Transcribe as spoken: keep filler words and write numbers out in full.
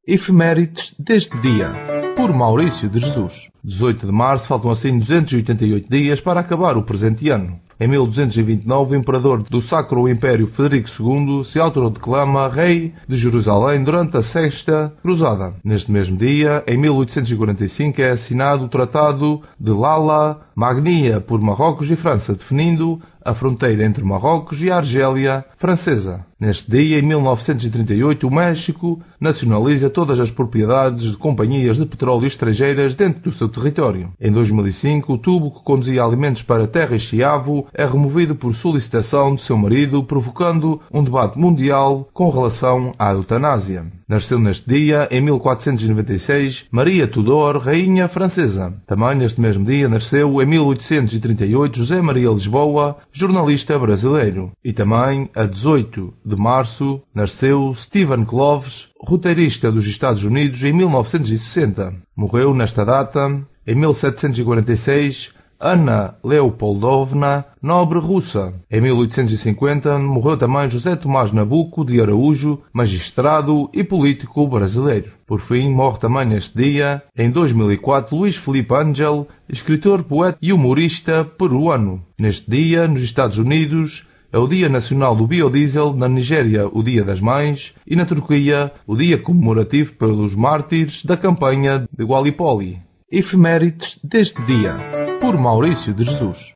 Efemérides deste dia, por Maurício de Jesus. dezoito de março, faltam assim duzentos e oitenta e oito dias para acabar o presente ano. Em mil duzentos e vinte e nove, o imperador do Sacro Império Frederico segundo se autoproclama rei de Jerusalém durante a Sexta Cruzada. Neste mesmo dia, em mil oitocentos e quarenta e cinco, é assinado o Tratado de Lalla Magnia por Marrocos e França, definindo a fronteira entre Marrocos e a Argélia francesa. Neste dia, em mil novecentos e trinta e oito, o México nacionaliza todas as propriedades de companhias de petróleo estrangeiras dentro do seu território. Em dois mil e cinco, o tubo que conduzia alimentos para a terra e Chiavo é removido por solicitação de seu marido, provocando um debate mundial com relação à eutanásia. Nasceu neste dia, em mil quatrocentos e noventa e seis, Maria Tudor, rainha francesa. Também neste mesmo dia nasceu, em mil oitocentos e trinta e oito, José Maria Lisboa, jornalista brasileiro. E também, a dezoito de março, nasceu Stephen Cloves, roteirista dos Estados Unidos, em mil novecentos e sessenta. Morreu nesta data, em mil setecentos e quarenta e seis, Anna Leopoldovna, nobre russa. Em mil oitocentos e cinquenta, morreu também José Tomás Nabuco de Araújo, magistrado e político brasileiro. Por fim, morre também neste dia, em dois mil e quatro, Luís Felipe Ángel, escritor, poeta e humorista peruano. Neste dia, nos Estados Unidos, é o Dia Nacional do Biodiesel, na Nigéria o Dia das Mães e na Turquia o Dia comemorativo pelos mártires da campanha de Gallipoli. Efemérides deste dia, por Maurício de Jesus.